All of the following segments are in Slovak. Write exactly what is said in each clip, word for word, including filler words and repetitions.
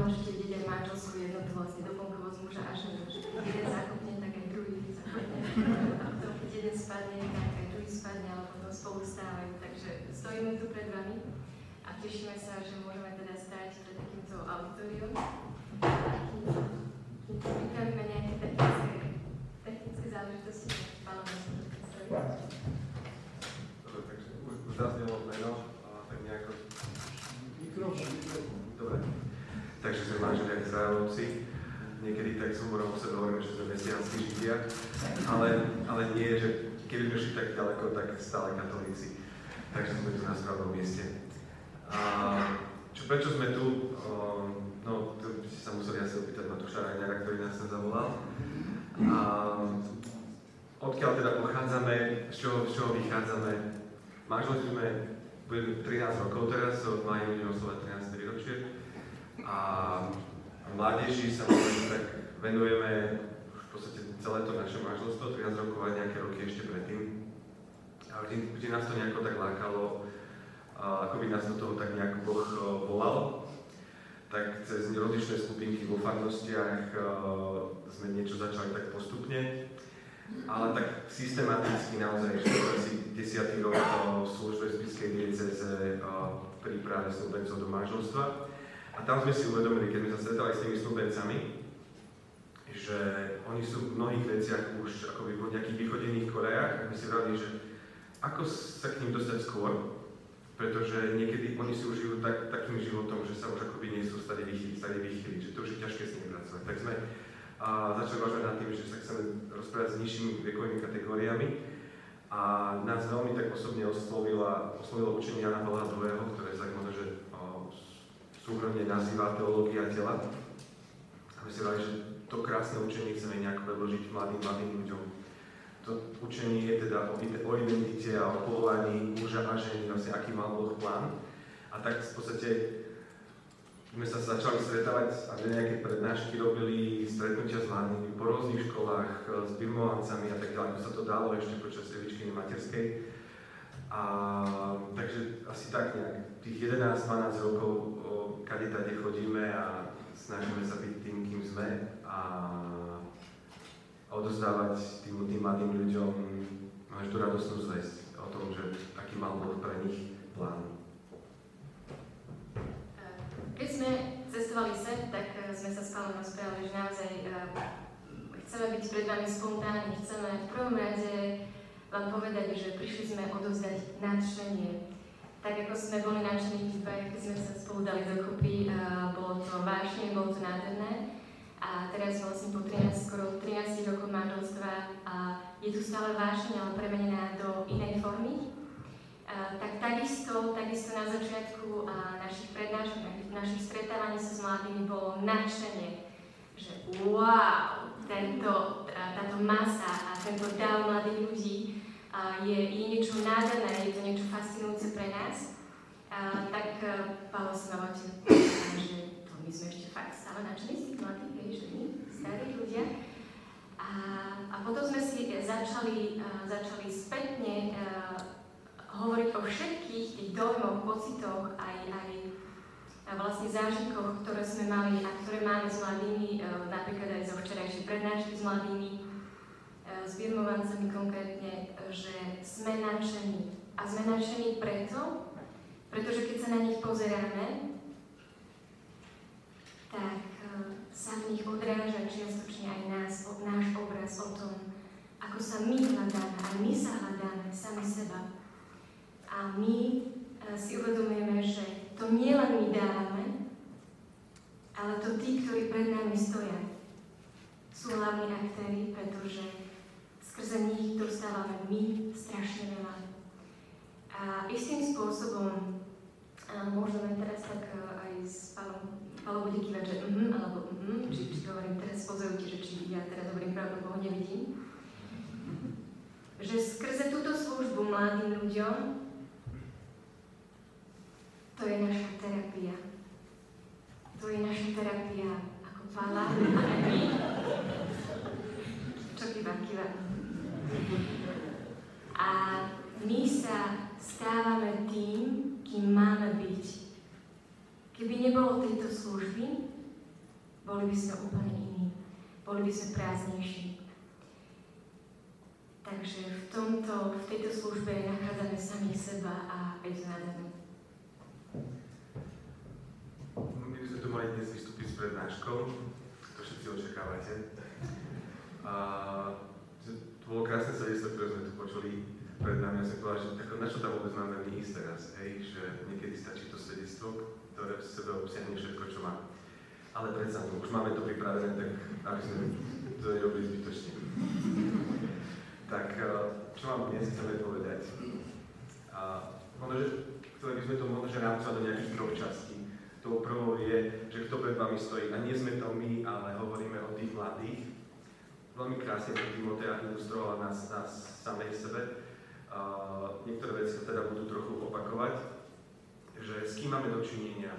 môžete vidieť aj manželskú jednotu, vlastne doplnkovosť muža a ženy. Jeden zakopne, tak aj druhý zakopne. A potom, keď jeden spadne, tak aj druhý spadne, ale potom spolu stávajú. Takže stojíme tu pred vami a tešíme sa, že môžeme teda stáť pred takýmto auditorium. A kým, kým pripravíme nejaké technické, technické záležitosti, pánom sa to predstaviť. Dobre, takže už, už zaznelo meno, tak nejako... Mikrofón. Dobre. Takže sme manželia Izraelovci. Niekedy tak s humorom o sebe hovoríme, že sme mesiánski židia, ale, ale nie, že keby sme šli tak ďaleko, tak stále katolíci. Takže sme tu na správnom mieste. A čo, prečo sme tu? No, to by ste sa museli asi opýtať Matúša Rajňara, ktorý nás sem zavolal. A odkiaľ teda pochádzame, z čoho, z čoho vychádzame? Manželci sme budeme trinásť rokov teraz, od mája budeme oslovať trináste výročie. A mládeži sa možno tak venujeme už v podstate celé to naše manželstvo, trinásť rokov a nejaké roky ešte predtým. A vždy, vždy nás to nejako tak lákalo, ako by nás do toho tak nejako Boh volal. Tak cez rozličné skupinky vo farnostiach sme niečo začali tak postupne. Ale tak systematicky naozaj, že to asi desiatý rok v službe zbirskej diecéze v príprave snúbencov do manželstva. A tam sme si uvedomili, keď sme sa stretali s tými snúbencami, že oni sú v mnohých veciach už akoby po nejakých východených Korejách, a my si vrali, že ako sa k ním dostať skôr, pretože niekedy oni si užijú tak, takým životom, že sa už akoby nie sú stade vychyliť, stade vychyliť, že to už je ťažké s nimi pracovať. Tak sme a začali uvažovať nad tým, že sa chceme rozprávať s nižšími vekovými kategóriami. A nás veľmi tak osobne oslovila, oslovilo učenie Jana Pavla druhého., ktoré sa možno, že súhrne nazýva teológia tela. A my si vrali, že to krásne učenie chceme nejako predložiť mladým, mladým ľuďom. To učenie je teda o, o identite a o povolaní muža a ženy, vlastne aký mal Boh plán. A tak v podstate sme sa začali stretávať a nejaké prednášky robili, stretnutia s mladými po rôznych školách, s birmovancami a tak ďalej. Sa to dalo ešte počas Evičkiny materskej. A takže asi tak nejak tých jedenásť dvanásť rokov kade tade chodíme a snažíme sa byť tým, kým sme a odozdávať tým, tým mladým ľuďom až tú radostnú zvesť o tom, že aký mal Boh pre nich plán. Keď sme cestovali sem, tak sme sa s Pálom rozprávali, že naozaj chceme byť pred vami spontánni, chceme v prvom rade vám povedať, že prišli sme odovzdať nadšenie. Tak ako sme boli nadšení v izbe, keď sme sa spolu dali dokopy, bolo to vážne, bolo to nádherné. A teraz vlastne po trinásť, skoro trinásť rokov manželstva je tu stále vášeň, ale premenená do inej formy. Uh, tak takisto, takisto na začiatku uh, našich prednášok, našich stretávaní sa s mladými bolo nadšenie, že wow, tento, táto masa a tento dáv mladých ľudí uh, je, je niečo nádherné, je to niečo fascinujúce pre nás. Uh, tak uh, Pavel sa ma že to my sme ešte fakt stále nadšení z tých mladých, hej, že my, starí ľudia. A, a potom sme si začali, uh, začali spätne uh, hovoriť o všetkých tých dojmoch, pocitoch, aj, aj vlastne zážitkoch, ktoré sme mali a ktoré máme s mladými, napríklad aj zo včerajšej prednášky s mladými, s birmovancami konkrétne, že sme nadšení. A sme nadšení preto, pretože keď sa na nich pozeráme, tak sa v nich odráža čiastočne aj nás, náš obraz o tom, ako sa my hľadáme, a my sa hľadáme sami seba. A my si uvedomujeme, že to nie len my dávame, ale to tí, ktorí pred nami stoja, sú hlavní aktéri, pretože skrze nich dostávame my strašne veľa. A istým spôsobom môžeme teraz tak aj s Pálom, Pálo bude kývať, že mhm, alebo mhm, či, či hovorím teraz, pozorujte, že či ja teraz hovorím pravdu, bo ho nevidím. Že skrze túto službu mladým ľuďom to je naša terapia. To je naša terapia ako Pála a my. Čo kýva, kýva. A my sa stávame tým, kým máme byť. Keby nebolo tejto služby, boli by sme úplne iní, boli by sme prázdnejší. Takže v, tomto, v tejto službe nachádzame samých seba a vyznádzame. My by sme tu mali dnes vystúpiť s prednáškou, to všetci očakávate. A to bolo krásne svedectvo, ktoré sme tu počuli pred nami. Ja som povedal, že tako, na čo tam vôbec máme my ísť teraz, hej? Že niekedy stačí to svedectvo, ktoré v sebe obsiahne všetko, čo má. Ale predsa, no, už máme to pripravené, tak aby sme to nerobili zbytočne. Tak, čo vám dnes chceme povedať? A možno, že chceli by sme to možno, že rámcovať do nejakých troch častí. To prvou je, že kto pred vami stojí. A nie sme to my, ale hovoríme o tých mladých. Veľmi krásne to Timotea ilustrovala nás, nás samej sebe. Uh, niektoré veci sa teda budú trochu opakovať, že s kým máme dočinenia,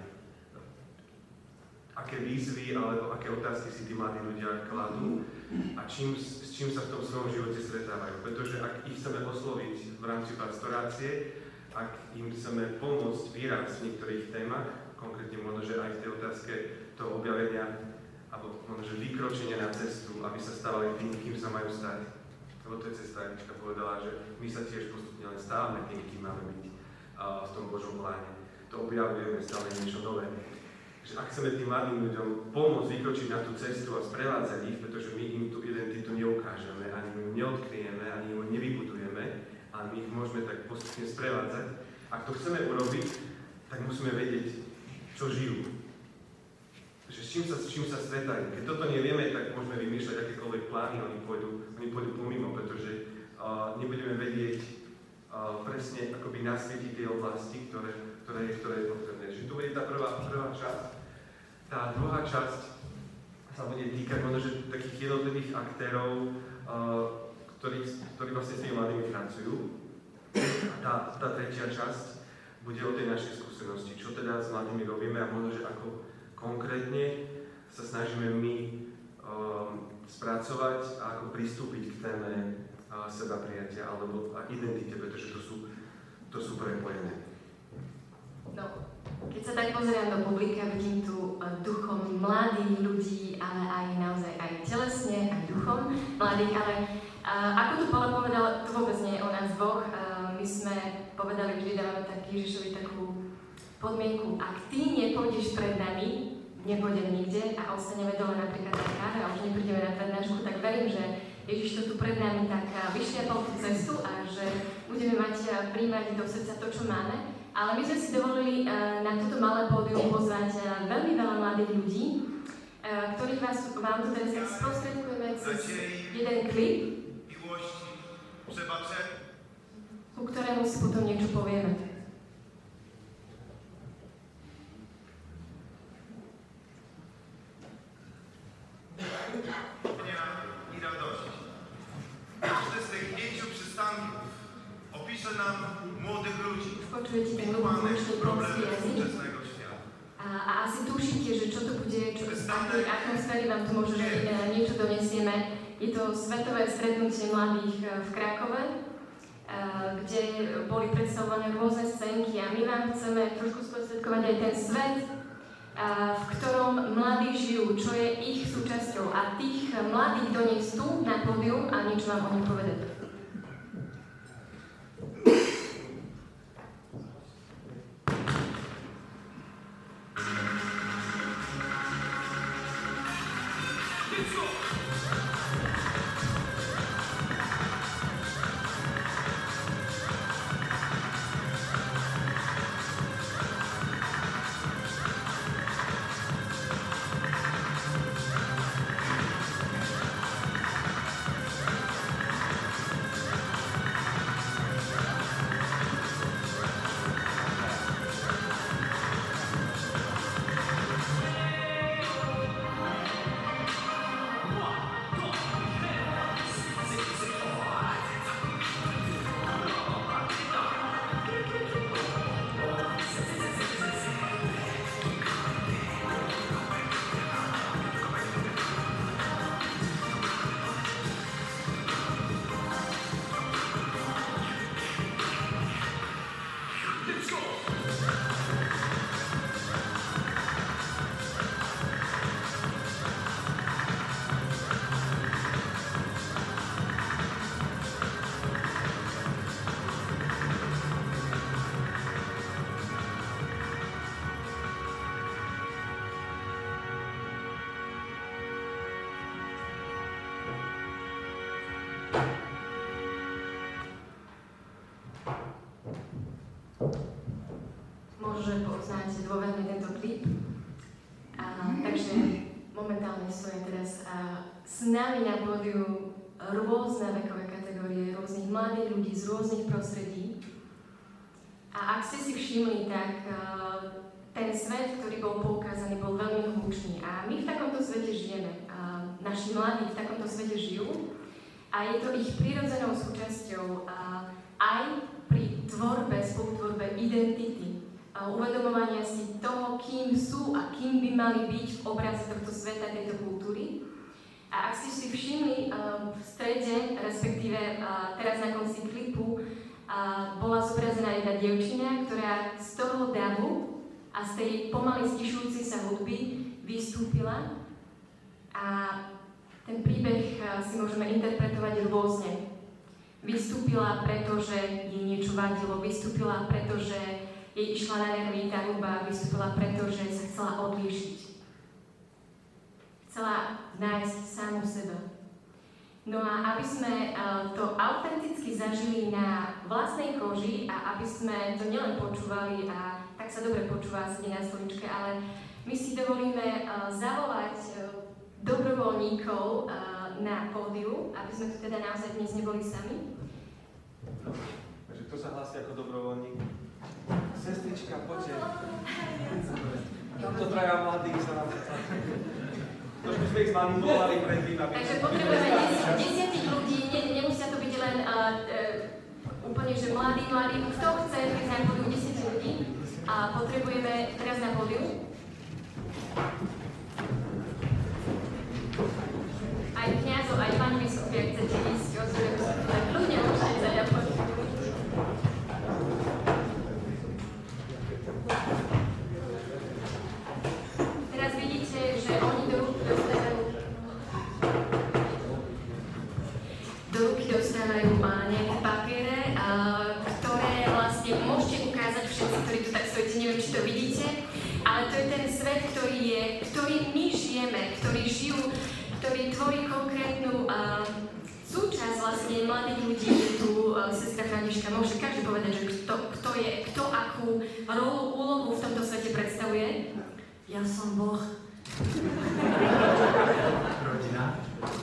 aké výzvy alebo aké otázky si tí mladí ľudia kladú a čím, s čím sa v tom svojom živote stretávajú. Pretože ak ich chceme osloviť v rámci pastorácie, ak im chceme pomôcť výraz v niektorých témach, konkrétne možno, že aj v tej otázke toho objavenia alebo možno, že vykročenia na cestu, aby sa stávali tým, kým sa majú stať. Lebo to je cesta, Anička povedala, že my sa tiež postupne len stávame tým, kým máme byť uh, v tom Božom pláne. To objavujeme stále niečo nové. Že ak chceme tým mladým ľuďom pomôcť vykročiť na tú cestu a sprevádzať ich, pretože my im tú identitu neukážeme, ani my ju neodkryjeme, ani ju nevybudujeme, ale my ich môžeme tak postupne sprevádzať. Ak to chceme urobiť, tak musíme vedieť, čo žijú. Že s čím sa, s čím sa stretajú. Keď toto nevieme, tak môžeme vymýšľať akékoľvek plány, oni pôjdu, oni pôjdu pomimo, pretože uh, nebudeme vedieť uh, presne akoby nasvietiť tie oblasti, ktoré, ktoré, je, ktoré je potrebné. Čiže tu bude tá prvá, prvá časť. Tá druhá časť sa bude týkať možno, že takých jednotlivých aktérov, uh, ktorí, ktorí vlastne s tými mladými pracujú. A tá, tá tretia časť bude o tej našej skúsenosti, čo teda s mladými robíme a možno, že ako konkrétne sa snažíme my um, spracovať a ako pristúpiť k téme uh, seba prijatia alebo a identite, pretože to sú, to sú prepojené. No, keď sa tak pozerám do publika, vidím tu uh, duchom mladých ľudí, ale aj naozaj aj telesne, aj duchom mladých, ale uh, ako tu Paolo povedal, to vôbec nie je o nás dvoch. Uh, my sme povedali, vždy dávame tak Ježišovi takú podmienku, ak ty nepôjdeš pred nami, nepôjdem nikde a ostaneme dole napríklad na káve a už neprídeme na prednášku, tak verím, že Ježiš to tu pred nami tak vyšliapal tú cestu a že budeme mať príjmať do srdca to, čo máme. Ale my sme si dovolili na toto malé pódium pozvať veľmi veľa mladých ľudí, ktorých vás, vám tu teraz tak sprostredkujeme cez jeden klip, ku ktorému si potom niečo povieme. I radości. Każdy z tych pięciu przystanków opisze nam młodych ludzi, ukłanych problemów współczesnego świata. A, a asi tušíte, že čo to bude, čo z akej atmosféry vám tu možno niečo donesieme. Je to svetové stretnutie mladých v Krakove, kde boli predstavované rôzne scénky a my vám chceme trošku sprostredkovať aj ten svet, v ktorom mladí žijú, čo je ich súčasťou a tých mladých doniesť tu na pódium a niečo vám o nich povedať. One, two. že poznáte dôverne tento klip. A, takže momentálne stojí teraz a, s nami na pódiu rôzne vekové kategórie, rôznych mladých ľudí z rôznych prostredí. A ak ste si všimli, tak a, ten svet, ktorý bol poukázaný, bol veľmi hlučný. A my v takomto svete žijeme. A naši mladí v takomto svete žijú. A je to ich prirodzenou súčasťou a, aj pri tvorbe, spolutvorbe identity. A uvedomovania si toho, kým sú a kým by mali byť v obraze tohto sveta, tejto kultúry. A ak ste si všimli, v strede, respektíve teraz na konci klipu, bola zobrazená jedna dievčina, ktorá z toho davu a z tej pomaly stišujúcej sa hudby vystúpila. A ten príbeh si môžeme interpretovať rôzne. Vystúpila, pretože jej niečo vadilo, vystúpila, pretože jej išla na nervy tá hudba, vystúpila, pretože sa chcela odlíšiť. Chcela nájsť samu seba. No a aby sme to autenticky zažili na vlastnej koži a aby sme to nielen počúvali a tak sa dobre počúva sedieť na stoličke, ale my si dovolíme zavolať dobrovoľníkov na pódiu, aby sme tu teda naozaj dnes neboli sami. Takže kto sa hlási ako dobrovoľník? Sestrička, poďte. Toto traja mladí sa nám trošku sme ich zmanipulovali predtým, aby... Takže potrebujeme desiatich ľudí, ne, nemusia to byť len uh, uh, úplne, že mladí, mladí, kto chce prísť na pódiu desať ľudí a potrebujeme teraz na pódiu. Aj kňazov, aj pani biskupy, ak chcete ísť, ozvete sa tu, tak ľudia môžete ísť aj na pódiu. Teraz vidíte, že oni do ruky dostávajú do ruky dostávajú nejaké papiere, ktoré vlastne môžete ukázať všetci, ktorí tu tak stojíte, neviem, či to vidíte, ale to je ten svet, ktorý je, ktorý my žijeme, ktorý žijú, ktorý tvorí konkrétnu uh, súčasť vlastne mladých ľudí. Je tu uh, sestra Františka, môže každý povedať, že kto, kto je, kto akú rolu, úlohu v tomto svete predstavuje. Ja som Boh. Rodina.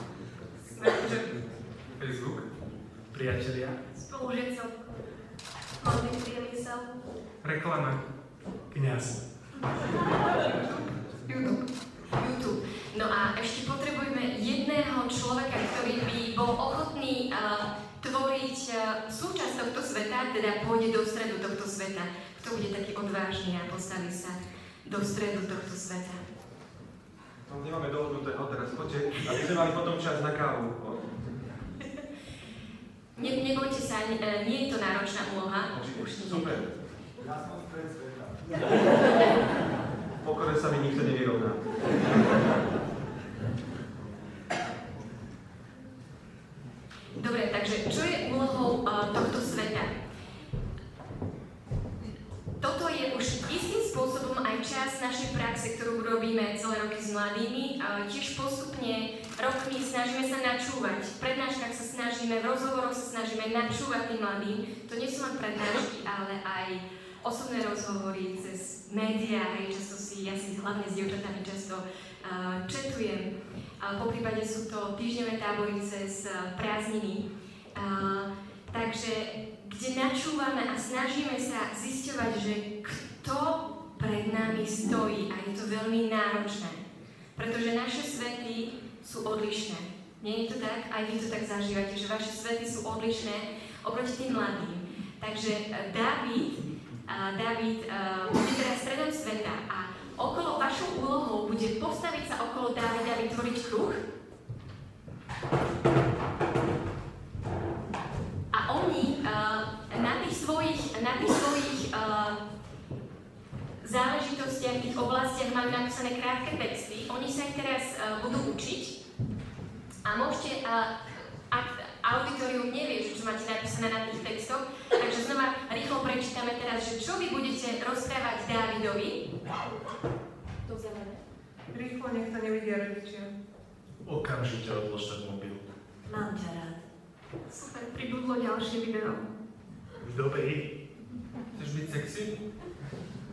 Facebook. Priatelia. Spolužincov. Mladý priemysel. Reklama. Kňaz. YouTube. YouTube. No a ešte potrebujeme jedného človeka, ktorý by bol ochotný uh, tvoriť uh, súčasť tohto sveta, teda pôjde do stredu tohto sveta. Kto bude taký odvážny a postaví sa do stredu tohto sveta. No, nemáme dohodnuté, no teraz poďte, aby sme mali potom čas na kávu. Ne, nebojte sa, nie, nie je to náročná úloha. Už nie. Super. Ja som stred sveta. Pokore sa mi nikto nevyrovná. Dobre, takže čo je úlohou uh, tohto sveta? Toto je už istým spôsobom aj časť našej praxe, ktorú robíme celé roky s mladými. Uh, tiež postupne rokmi snažíme sa načúvať. V prednáškach sa snažíme, v rozhovoroch sa snažíme načúvať tým mladým. To nie sú len prednášky, ale aj osobné rozhovory cez médiá. Často si, ja si hlavne s dievčatami často uh, četujem. Uh, po prípade sú to týždňové tábory cez uh, prázdniny. Uh, takže kde načúvame a snažíme sa zisťovať, že kto pred nami stojí. A je to veľmi náročné. Pretože naše svety sú odlišné. Nie je to tak? Aj vy to tak zažívate, že vaše svety sú odlišné oproti tým mladým. Takže uh, Dávid, uh, Dávid uh, bude teraz stredom sveta a okolo vašou úlohou bude postaviť sa okolo Dávida a vytvoriť kruh. A oni uh, na tých svojich, na tých svojich uh, záležitostiach, tých oblastiach majú napísané krátke texty. Oni sa ich teraz uh, budú učiť. A môžete, uh, ak auditorium nevie, že čo máte napísané na tých textoch, takže znova rýchlo prečítame teraz, že čo vy budete rozprávať Dávidovi. To zelené. Rýchlo, nech to nevidia rodičia. Okamžite odložte mobil. Mám ťa rád. Super, pribudlo ďalšie video. Dobrý. Chceš byť sexy?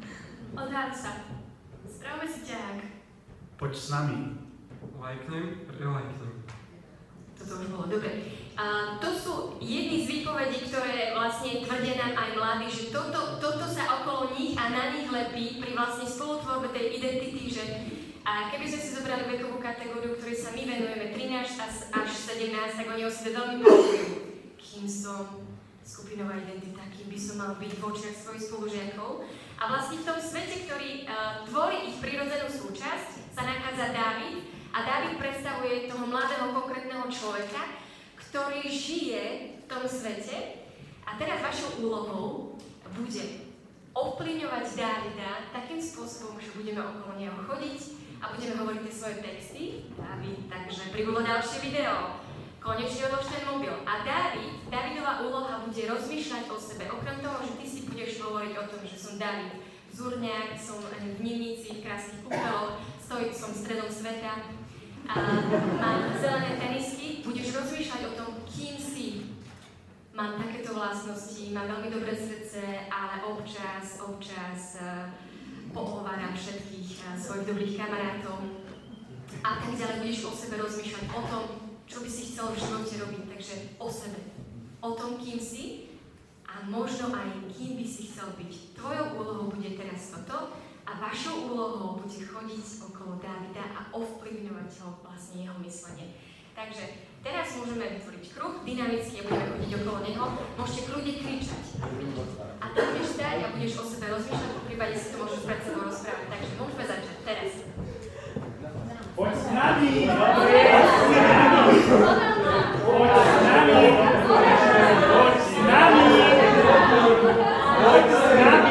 Odháď sa. Spravme si ťahák. Poď s nami. Lajknem, relajknem. Toto už bolo dobre. A to sú jedny z výpovedí, ktoré vlastne tvrdia nám aj mladí, že toto, toto sa okolo nich a na nich lepí pri vlastne spolutvorbe tej identity, že a keby sme si zobrali vekovú kategóriu, ktorej sa my venujeme, trinásť až sedemnásť, tak oni o sebe veľmi povedujú. Kým som, skupinová identita, kým by som mal byť v očiach svojich spolužiakov. A vlastne v tom svete, ktorý uh, tvorí ich prirodzenú súčasť, sa nachádza Dávid. A Dávid predstavuje toho mladého konkrétneho človeka, ktorý žije v tom svete. A teraz vašou úlohou bude ovplyvňovať Dávida takým spôsobom, že budeme okolo neho chodiť a budeme hovoriť tie svoje texty. Dávid, takže pribudlo ďalšie video. Konečne odlož ten mobil. A Dávid, Dávidová úloha bude rozmýšľať o sebe. Okrem toho, že ty si budeš hovoriť o tom, že som Dávid Zurňák, som v Nivnici, v krásnych kúpeloch, stojí som stredom sveta a mám zelené tenisky, budeš rozmýšľať o tom, kým si. Mám takéto vlastnosti, mám veľmi dobré srdce, ale občas, občas uh, pohováram všetkých uh, svojich dobrých kamarátov. A tak ďalej budeš o sebe rozmýšľať o tom, čo by si chcel v živote robiť, takže o sebe. O tom, kým si a možno aj kým by si chcel byť. Tvojou úlohou bude teraz toto a vašou úlohou bude chodiť okolo Dávida a ovplyvňovať ho vlastne jeho myslenie. Takže teraz môžeme vytvoriť kruh, dynamicky a budeme chodiť okolo neho. Môžete kľudne kričať. A ty budeš stať a budeš o sebe rozmýšľať, v prípade si to môžeš pred sebou rozprávať. Takže môžeme začať teraz. Poď s nami! Dobre, poď s nami! Poď s nami! Poď s nami! Poď s nami!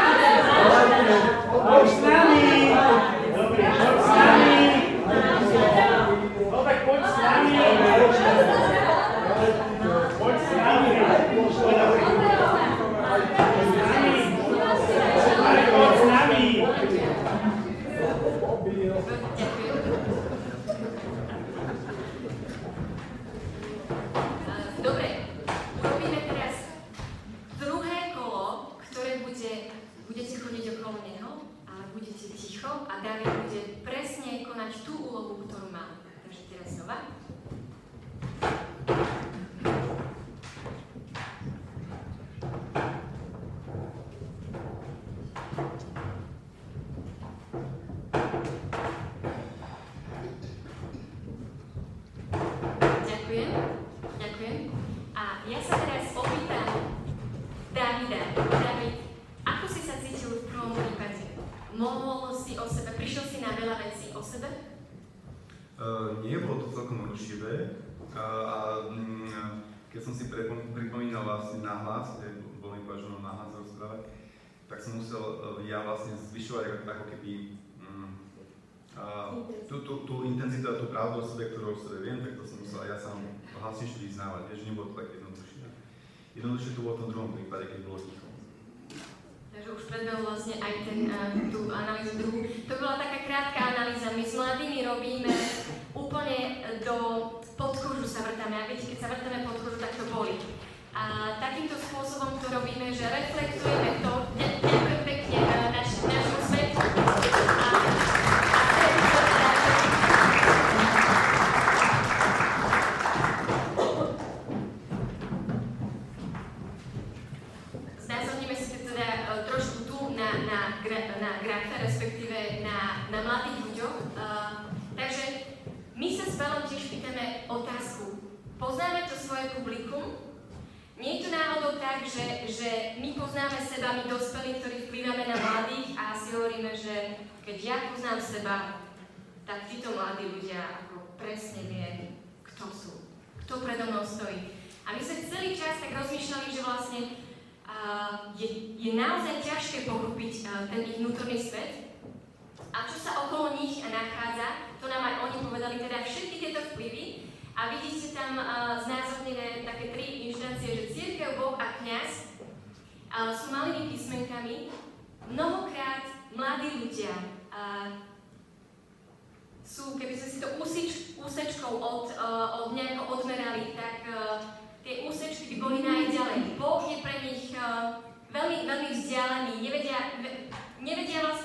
Poď s nami! Dobre, poď s nami! Dobre, poď s nami! Poď s nami! Poď s nami! Poď s nami! Dobre, urobíme teraz druhé kolo, ktoré bude, budete chodiť okolo neho, ale budete ticho a Dávid bude presne konať tú úlohu, ktorú má. Takže teraz znova. Ďakujem. Ďakujem. A ja sa teraz opýtam Dávida. Dávid, ako si sa cítil v prvom prípade? Mohol si o sebe, prišiel si na veľa vecí o sebe? Uh, nie, bolo to celkom rušivé. Uh, a um, keď som si pripom- pripomínal vlastne nahlas, kde bol mi povedať, že mám nahlas rozprávať, tak som musel uh, ja vlastne zvyšovať ako, ako keby um, uh, tú, tú, tú intenzitu a tú pravdu o sebe, ktorú o sebe viem, tak to som musel aj ja sám hlasnejšie vyznávať, vieš, nebolo to také jednoduchšie. Jednoduchšie to bolo v tom druhom prípade, keď bolo ticho. Takže už predbehol vlastne aj ten, uh, tú analýzu druhú. To bola taká krátka analýza. My s mladými robíme úplne do podkožu sa vrtáme. A viete, keď sa vrtáme podkožu, tak to bolí. A takýmto spôsobom to robíme, že reflektujeme to. Ďakujem pekne uh, naš, našmu svetu. A, znázorníme si to teda uh, trošku tu na, na, na grafe, respektíve na, na mladých ľuďoch. Uh, takže my sa s Palom tiež pýtame otázku. Poznáme to svoje publikum? Nie je to náhodou tak, že, že my poznáme seba, my dospelí, ktorí vplyváme na mladých a si hovoríme, že keď ja poznám seba, tak títo mladí ľudia ako presne vie, kto sú, kto predo mnou stojí. A my sme celý čas tak rozmýšľali, že vlastne uh, je, je naozaj ťažké pochopiť uh, ten ich vnútorný svet. A čo sa okolo nich nachádza, to nám aj oni povedali, teda všetky tieto vplyvy. A vidíte tam uh, znázornené také tri inštancie, že cirkev, Boh a kňaz uh, sú malými písmenkami. Mnohokrát mladí ľudia uh, sú, keby sme si to úsič, úsečkou od, uh, od nejako odmerali, tak uh, tie úsečky by boli najďalej. Boh je pre nich uh, veľmi, veľmi vzdialený, nevedia, nevedia vlastne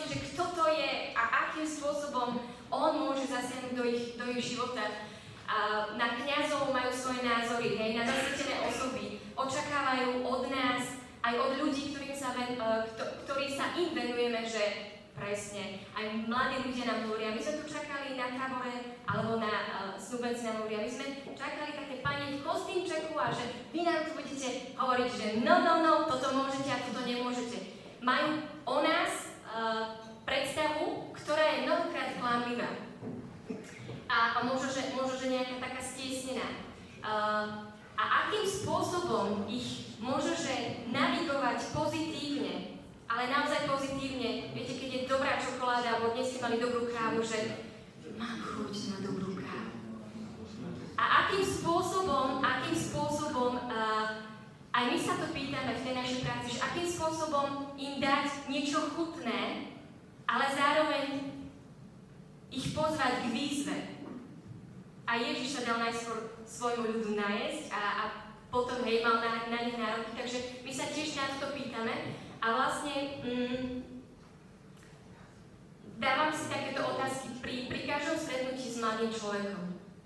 zasiahnuť do ich, do ich života. A na kňazov majú svoje názory, hej, na zasvetené osoby. Očakávajú od nás, aj od ľudí, ktorým sa ven, ktorí sa im venujeme, že presne, aj mladí ľudia nám hovoria, my sme tu čakali na tábore, alebo na uh, snúbenci nám hovoria, my sme čakali také pani v kostýmčeku a že vy nám tu budete hovoriť, že no, no, no, toto môžete a toto nemôžete. Majú o nás uh, predstavu, ktorá je mnohokrát klamlivá. A, a možno, že, možno, že nejaká taká stiesnená. Uh, a akým spôsobom ich možno, že navigovať pozitívne, ale naozaj pozitívne, viete, keď je dobrá čokoláda, alebo dnes ste mali dobrú kávu, že mám chuť na dobrú kávu. A akým spôsobom, akým spôsobom, uh, aj my sa to pýtame v tej našej práci, že akým spôsobom im dať niečo chutné, ale zároveň ich pozvať k výzve. A Ježiš sa dal najskôr svojmu ľudu najesť a, a potom, hej, mal na, na nich nároky, takže my sa tiež na to pýtame. A vlastne mm, dávam si takéto otázky pri, pri každom stretnutí s mladým človekom.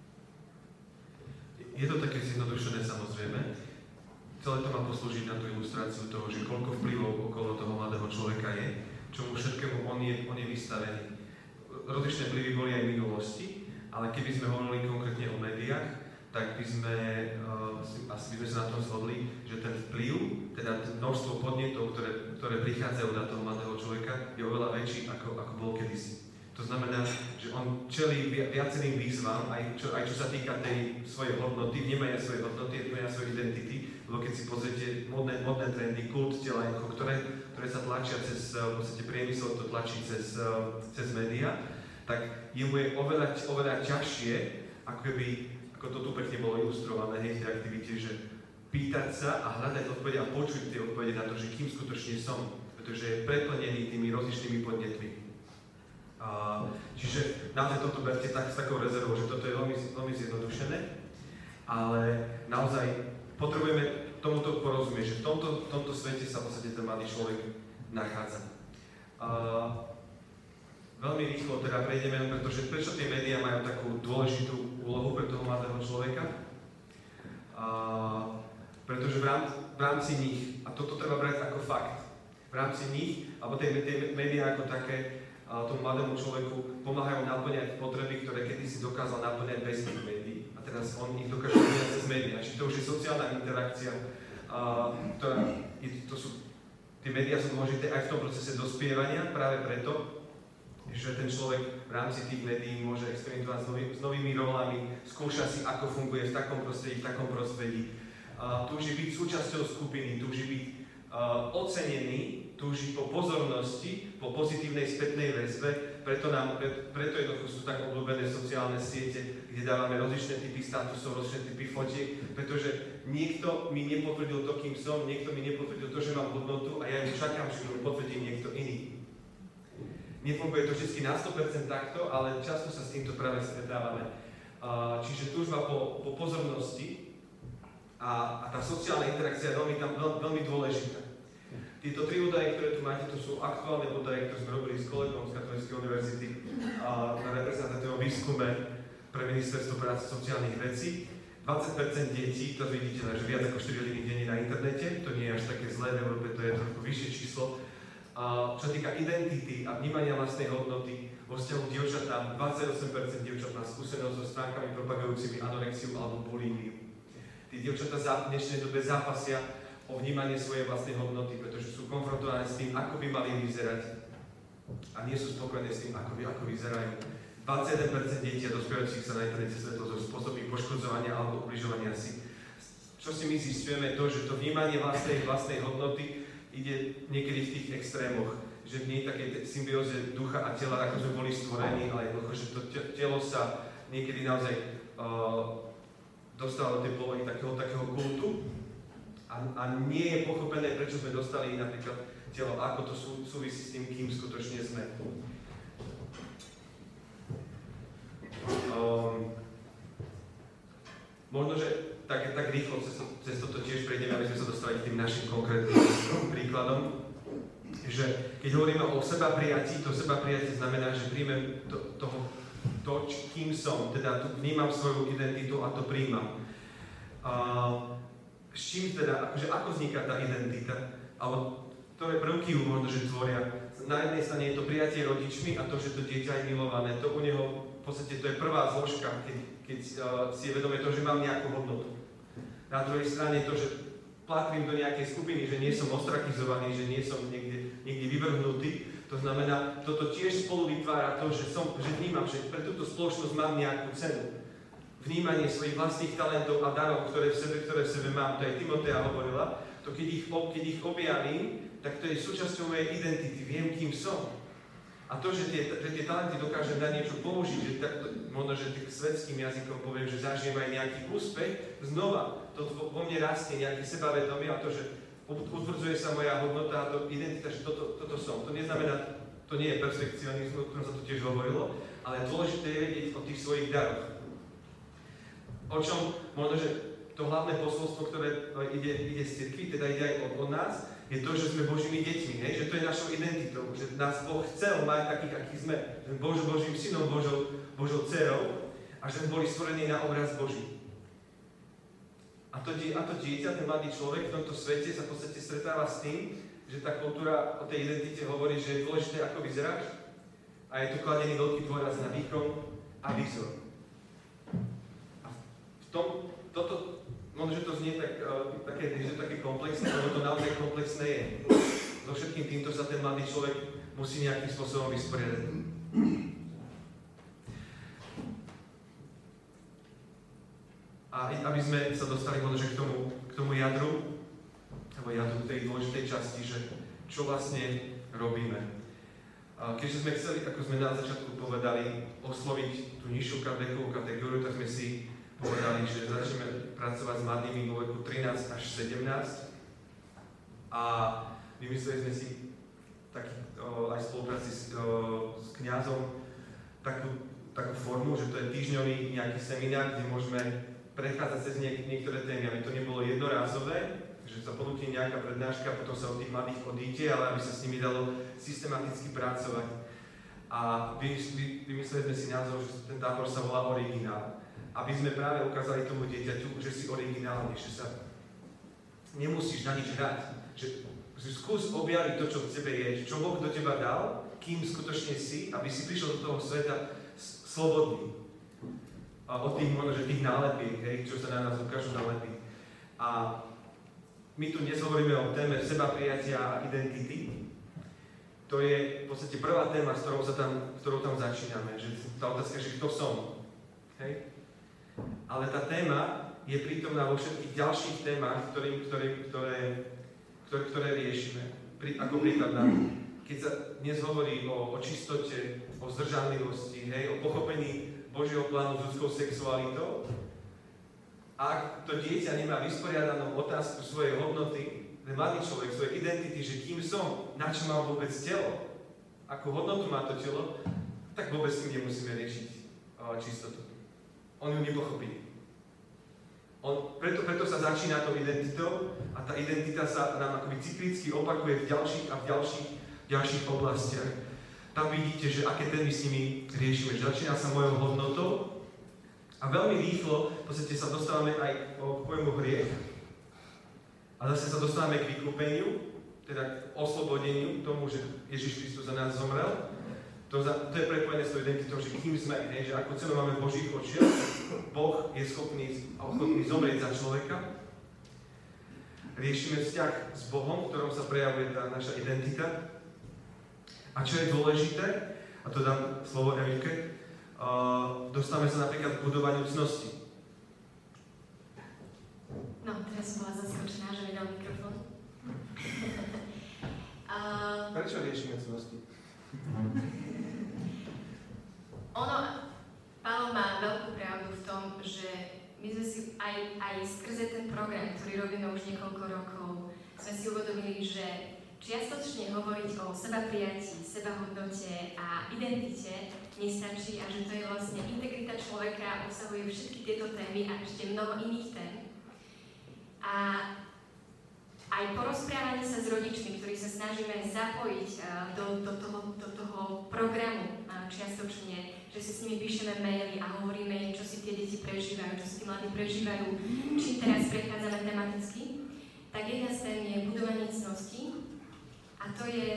Je to také zjednodušené, samozrejme. Celé to má poslúžiť na tú ilustráciu toho, že koľko vplyvov okolo toho mladého človeka je, čomu všetkému on je, on je vystavený. Rozličné vplyvy boli aj v minulosti, ale keby sme hovorili konkrétne o médiách, tak by sme, uh, asi by sme sa na tom zhodli, že ten vplyv, teda množstvo podnetov, ktoré, ktoré prichádzajú na toho mladého človeka, je oveľa väčší, ako, ako bol kedysi. To znamená, že on čelí viacerým výzvam, aj čo, aj čo sa týka tej svojej hodnoty, vnímania svojej hodnoty, vnímania svojej identity, lebo keď si pozriete modné, modné trendy, kult tela, ktoré, ktoré sa tlačia cez, v podstate priemysel to tlačí cez, cez médiá, tak jemu je oveľa, oveľa ťažšie, ako keby, ako to tu pekne bolo ilustrované, hej, v tej aktivite, že pýtať sa a hľadať odpovede a počuť tie odpovede na to, že kým skutočne som, pretože je preplnený tými rozličnými podnetmi. A, čiže naozaj toto berte tak, s takou rezervou, že toto je veľmi, veľmi zjednodušené, ale naozaj potrebujeme tomuto porozumieť, že v tomto, v tomto svete sa v podstate ten mladý človek nachádza. A, veľmi rýchlo teda prejdeme, pretože prečo tie médiá majú takú dôležitú úlohu pre toho mladého človeka? A, pretože v rámci, v rámci nich, a toto treba brať ako fakt, v rámci nich, alebo tie, tie médiá ako také, tomu mladému človeku pomáhajú naplňať potreby, ktoré kedysi dokázal naplňať bez tých médií. A teraz on ich dokáže naplňať cez médiá. Čiže to už je sociálna interakcia, a, ktorá, je, to sú, tie médiá sú dôležité aj v tom procese dospievania, práve preto, že ten človek v rámci tých médií môže experimentovať s, nový, s novými rolami, skúša si, ako funguje v takom prostredí, v takom prostredí. A, túži byť súčasťou skupiny, túži byť uh, ocenený, túži po pozornosti, po pozitívnej spätnej väzbe, preto, nám, pre, preto jednoducho sú tak obľúbené sociálne siete, kde dávame rozličné typy statusov, rozličné typy fotiek, pretože niekto mi nepotvrdil to, kým som, niekto mi nepotvrdil to, že mám hodnotu a ja ju čakám, že mi potvrdí niekto iný. Nefunguje to vždy na sto percent takto, ale často sa s týmto práve stretávame. Uh, čiže túžba po, po pozornosti a, a tá sociálna interakcia je veľmi, tam, veľ, veľmi dôležitá. Tieto tri údaje, ktoré tu máte, to sú aktuálne údaje, ktoré sme robili s kolegom z Katolíckej univerzity a na reprezentatívnom výskume pre Ministerstvo práce a sociálnych vecí. dvadsať percent detí, to vidíte, že viac ako štyri hodiny denne na internete, to nie je až také zlé, v Európe to je trochu vyššie číslo. A čo sa týka identity a vnímania vlastnej hodnoty, vo vzťahu k dievčatám, dvadsaťosem percent dievčat má skúsenosť so stránkami propagujúcimi anorexiu alebo bulimiu. Tí dievčatá v dnešnej dobe zápasia o vnímanie svojej vlastnej hodnoty, pretože sú konfrontované s tým, ako by mali vyzerať a nie sú spokojné s tým, ako, by, ako vyzerajú. dvadsaťjeden percent detí a dospievajúcich sa na internete stretlo so spôsobmi poškodzovania alebo ubližovania si. Čo si my zistujeme to, že to vnímanie vlastnej, vlastnej hodnoty ide niekedy v tých extrémoch, že v nej takej symbióze ducha a tela, ako sme boli stvorení, ale jednoducho, že to telo sa niekedy naozaj uh, dostalo do tej polohy takého, takého kultu, A, a nie je pochopené, prečo sme dostali napríklad telo, ako to sú, súvisí s tým, kým skutočne sme. Um, možno, že tak, tak rýchlo cez, cez toto tiež prejdeme, aby sme sa dostali k tým našim konkrétnym príkladom, že keď hovoríme o seba prijatí, to seba prijatie znamená, že príjmem to, toho to, kým som, teda tu vnímam svoju identitu a to príjmam. Uh, s čím teda, akože ako vzniká tá identita, alebo ktoré prvky ju možno, že tvoria. Na jednej strane je to prijatie rodičmi a to, že to dieťa je milované, to u neho v podstate to je prvá zložka, keď, keď uh, si je vedomé to, že mám nejakú hodnotu. Na druhej strane to, že patrím do nejakej skupiny, že nie som ostrakizovaný, že nie som niekde, niekde vyvrhnutý. To znamená, toto tiež spolu vytvára to, že, som, že vnímam, že pre túto spoločnosť mám nejakú cenu. Vnímanie svojich vlastných talentov a darov, ktoré v sebe, ktoré v sebe mám, to aj Timotea hovorila, to keď ich, keď ich objavím, tak to je súčasťou mojej identity, viem, kým som. A to, že tie, že tie talenty dokážem na niečo použiť, že tak, možno, že tým svetským jazykom poviem, že zažijem aj nejaký úspech, znova to vo mne rastie nejaké sebavedomie a to, že utvrdzuje sa moja hodnota a to identita, že toto, toto som. To neznamená, to nie je perfekcionizmus, o ktorom sa tu tiež hovorilo, ale dôležité je vedieť o tých svojich daroch. O čom možno, že to hlavné posolstvo, ktoré ide, ide z cirkvi, teda ide aj od, od nás, je to, že sme Božími deťmi, hej? Že to je našou identitou, že nás Boh chcel mať takých, akých sme, že sme Bož, Božím synom, Božou, Božou dcerou a že sme boli stvorení na obraz Boží. A to, a to dieťa, ten mladý človek v tomto svete sa v podstate stretáva s tým, že tá kultúra o tej identite hovorí, že je dôležité, ako vyzeráš a je tu kladený veľký dôraz na výkon a výzor. A v tom, toto, možno, že to znie tak, uh, také, že to také komplexné, lebo to naozaj komplexné je. So všetkým týmto sa ten mladý človek musí nejakým spôsobom vysporiadať. A aby sme sa dostali možno, že k tomu, k tomu jadru, alebo jadru tej dôležitej časti, že čo vlastne robíme. A keďže sme chceli, ako sme na začiatku povedali, osloviť tú nižšiu vekovú kategóriu, tak sme si povedali, že začneme pracovať s mladými vo veku trinásť až sedemnásť a vymysleli sme si taký, o, aj v spolupráci s, o, s kňazom takú, takú formu, že to je týždňový nejaký seminár, kde môžeme prechádzať cez niek- niektoré témy, aby to nebolo jednorázové, že sa ponúkne nejaká prednáška a potom sa od tých mladých odíde, ale aby sa s nimi dalo systematicky pracovať. A vymysleli sme si názov, že ten tábor sa volá Originál. Aby sme práve ukázali tomu dieťaťu, že si originálny, že sa nemusíš na nič hrať. Že, že skús objaviť to, čo v tebe je, čo Boh do teba dal, kým skutočne si, aby si prišiel do toho sveta slobodný. A od tých, možno, že tých nálepiek, hej, čo sa na nás ukážu nálepy. A my tu dnes hovoríme o téme sebaprijatia a identity. To je v podstate prvá téma, s ktorou, sa tam, ktorou tam začíname. Že tá otázka, že kto som. Hej? Ale tá téma je prítomná vo všetkých ďalších témach, ktoré, ktoré, ktoré, ktoré, ktoré riešime. Pri, ako príklad na keď sa dnes hovorí o, o čistote, o zdržanlivosti, hej, o pochopení Božieho plánu s ľudskou sexualitou. A ak to dieťa nemá vysporiadanú otázku svojej hodnoty, ten mladý človek, svojej identity, že kým som, na čo mám vôbec telo, akú hodnotu má to telo, tak vôbec s tým nemusíme riešiť uh, čistotu. On ju nepochopí. On, preto, preto sa začína tou identitou a tá identita sa nám akoby cyklicky opakuje v ďalších a v ďalších, ďalších oblastiach. Tam vidíte, že aké témy s nimi riešime. Začína sa mojou hodnotou a veľmi rýchlo v podstate sa dostávame aj k pojmu hriech. A zase sa dostávame k vykúpeniu, teda k oslobodeniu, k tomu, že Ježiš Kristus za nás zomrel. To, za, to je prepojené s tou identitou, že kým sme, hej, že ako cenu máme Božích očiach, Boh je schopný, ochotný zomrieť za človeka. Riešime vzťah s Bohom, v ktorom sa prejavuje tá naša identita. A čo je dôležité, a to dám slovo Emilke, uh, dostávame sa napríklad k budovaniu cnosti. No, teraz som bola zaskočená, že mi dal mikrofón. uh, Prečo riešime cnosti? Ono, Pálo má veľkú pravdu v tom, že my sme si aj, aj skrze ten program, ktorý robíme už niekoľko rokov, sme si uvedomili, že čiastočne hovoriť o sebaprijatí, sebahodnote a identite nestačí a že to je vlastne integrita človeka, obsahuje všetky tieto témy a ešte mnoho iných tém. A aj porozprávanie sa s rodičmi, ktorí sa snažíme zapojiť do, do, toho, do toho programu čiastočne, že si s nimi píšeme maily a hovoríme im, čo si tie deti prežívajú, čo si tí mladí prežívajú, čím teraz prechádzame tematicky, tak jedna z tém je budovanie cnosti a to je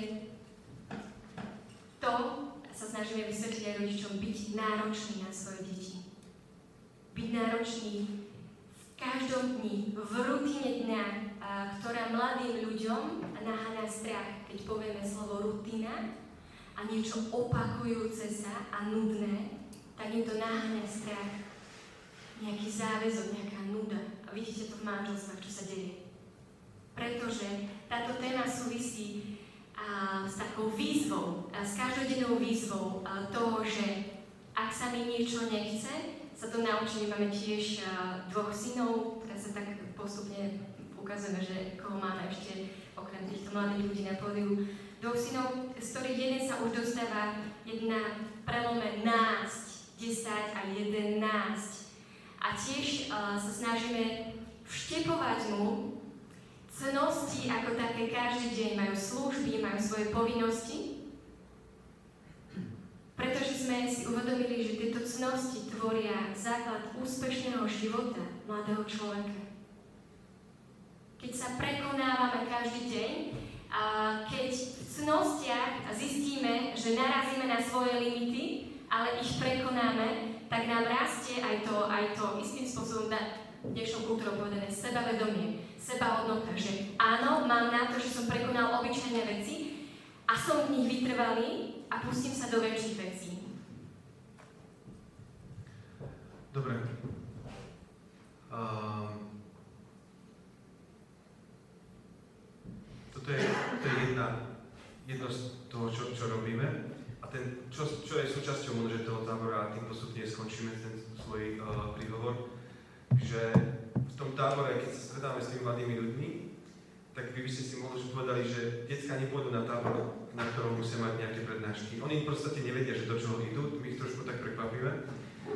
to, sa snažíme vysvetliť aj rodičom, byť náročný na svoje deti. Byť náročný v každom dni, v rutine dňa, ktorá mladým ľuďom naháňa strach, keď povieme slovo rutina a niečo opakujúce sa a nudné, tak im to naháňa strach. Nejaký záväzok, nejaká nuda. A vidíte to v manželstvách, čo sa deje. Pretože táto téma súvisí a s takou výzvou, a s každodennou výzvou a toho, že ak sa mi niečo nechce, sa to naučíme. Máme tiež dvoch synov, ktoré sa tak postupne ukazujeme, že koho máme ešte okrem týchto mladých ľudí na pódiu. Dvoch synov, z ktorých jeden sa už dostáva jedna prelome násť, desať a jedenásť. A tiež uh, sa snažíme vštepovať mu cnosti ako také každý deň, majú služby, majú svoje povinnosti, pretože sme si uvedomili, že tieto cnosti tvoria základ úspešného života mladého človeka. Keď sa prekonávame každý deň, a keď v cnostiach zistíme, že narazíme na svoje limity, ale ich prekonáme, tak nám rastie aj to, aj to istým spôsobom dnešnou kultúrou povedané sebavedomie, sebahodnota, že áno, mám na to, že som prekonal obyčajné veci a som v nich vytrvalý a pustím sa do väčších vecí. Dobre. Um, toto je, to je jedna, jedno z toho, čo, čo robíme. A ten, čo, čo je súčasťou možno toho tábora, a tým postupne skončíme ten svoj uh, príhovor, že v tom tábore, keď sa stretáme s tými mladými ľuďmi, tak vy by ste si možno povedali, že decká nepôjdu na tábor, na ktorom musia mať nejaké prednášky. Oni v podstate nevedia, že do čoho idú, my ich trošku tak prekvapíme.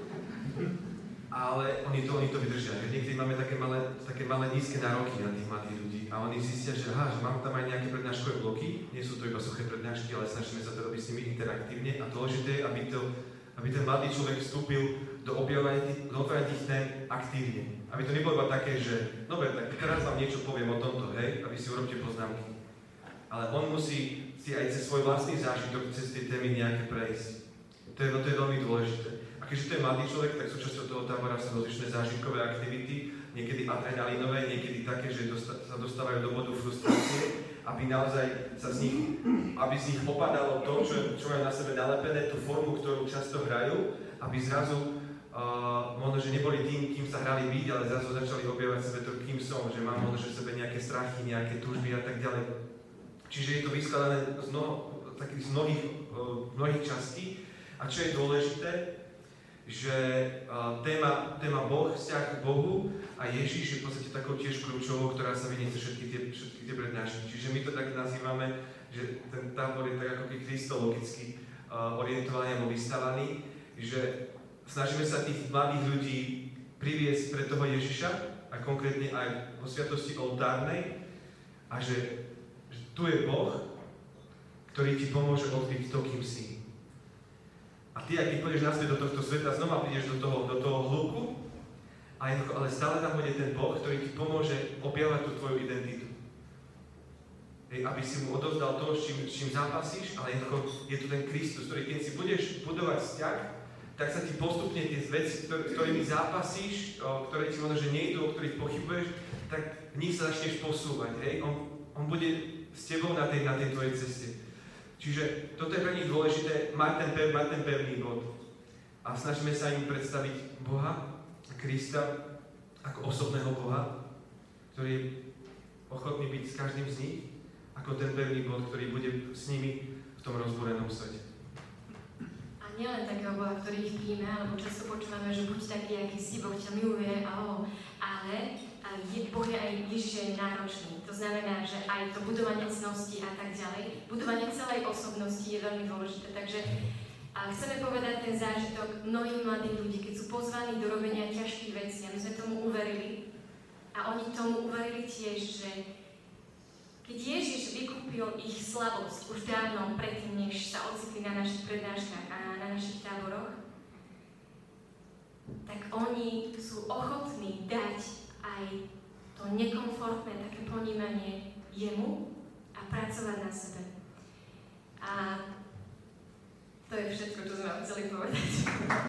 Ale oni to, oni to vydržia. Že niekedy máme také malé, také malé nízke nároky na tých mladých ľudí a oni zistia, že aha, že mám tam aj nejaké prednáškové bloky, nie sú to iba suché prednášky, ale snažíme sa to robiť s nimi interaktívne a dôležité je, aby, to, aby ten mladý človek vstúpil do objavovania tých, do objavovania tých tém aktívne. Aby to nebolo iba také, že dobre, tak teraz vám niečo poviem o tomto, hej, aby si urobte poznámky. Ale on musí si aj cez svoj vlastný zážitok, cez tie témy nejaké prejsť. To je, to je veľmi dôležité. A keďže to je mladý človek, tak súčasťou toho tábora sú rozličné zážitkové aktivity, niekedy adrenalinové, niekedy také, že dosta- sa dostávajú do bodu frustrácie, aby naozaj sa z nich, aby z nich popadalo to, čo, čo majú na sebe nalepené, tú formu, ktorú často hrajú, aby zrazu uh, možno, že neboli tým, kým sa hrali byť, ale zrazu začali objavovať sebe to, kým som, že mám možno, že v sebe nejaké strachy, nejaké túžby a tak ďalej. Čiže je to vyskladané z, mnoho, takých, z mnohých, uh, mnohých častí. A čo je dôležité, že uh, téma, téma Boh, vzťah k Bohu a Ježiš je v podstate takou tiež kľúčovou, ktorá sa vynie cez všetky tie, všetky tie prednášky. Čiže my to tak nazývame, že ten tábor je tak ako keby kristologicky uh, orientovaný alebo vystavaný, že snažíme sa tých mladých ľudí priviesť pre toho Ježiša a konkrétne aj po sviatosti oltárnej a že, že tu je Boh, ktorý ti pomôže odkryť to, kým si. A ty, ak keď pôjdeš naspäť do tohto sveta, znova prídeš do toho, do toho hĺbku, ale stále tam bude ten Boh, ktorý ti pomôže objavovať tú tvoju identitu. Hej, aby si mu odovzdal to, s čím, s čím zápasíš, ale je to ten Kristus, ktorý keď si budeš budovať vzťah, tak sa ti postupne tie veci, s ktorými zápasíš, ktoré ti možno, že nejdu, o ktorých pochybuješ, tak v nich sa začneš posúvať. Hej? On, on bude s tebou na tej, na tej tvojej ceste. Čiže toto je pre nich dôležité, mať ten, pev, mať ten pevný bod. A snažíme sa im predstaviť Boha, Krista, ako osobného Boha, ktorý je ochotný byť s každým z nich, ako ten pevný bod, ktorý bude s nimi v tom rozborenom svete. A nielen takého Boha, ktorý ich príjme, alebo často počúvame, že buď taký, aký si, Boh ťa miluje, oh, ale je, Boh je aj Ježiš je náročný. To znamená, že aj to budovanie cnosti a tak ďalej, budovanie celej osobnosti je veľmi dôležité. Takže a chceme povedať ten zážitok mnohých mladých ľudí, keď sú pozvaní do robenia ťažkých vecí. A my sme tomu uverili. A oni tomu uverili tiež, že keď Ježiš vykúpil ich slabosť už dávno predtým, než sa ocitli na našich prednáškach a na našich táboroch, oni sú ochotní dať aj to nekomfortné také ponímanie jemu a pracovať na sebe. A to je všetko, čo sme vám chceli povedať.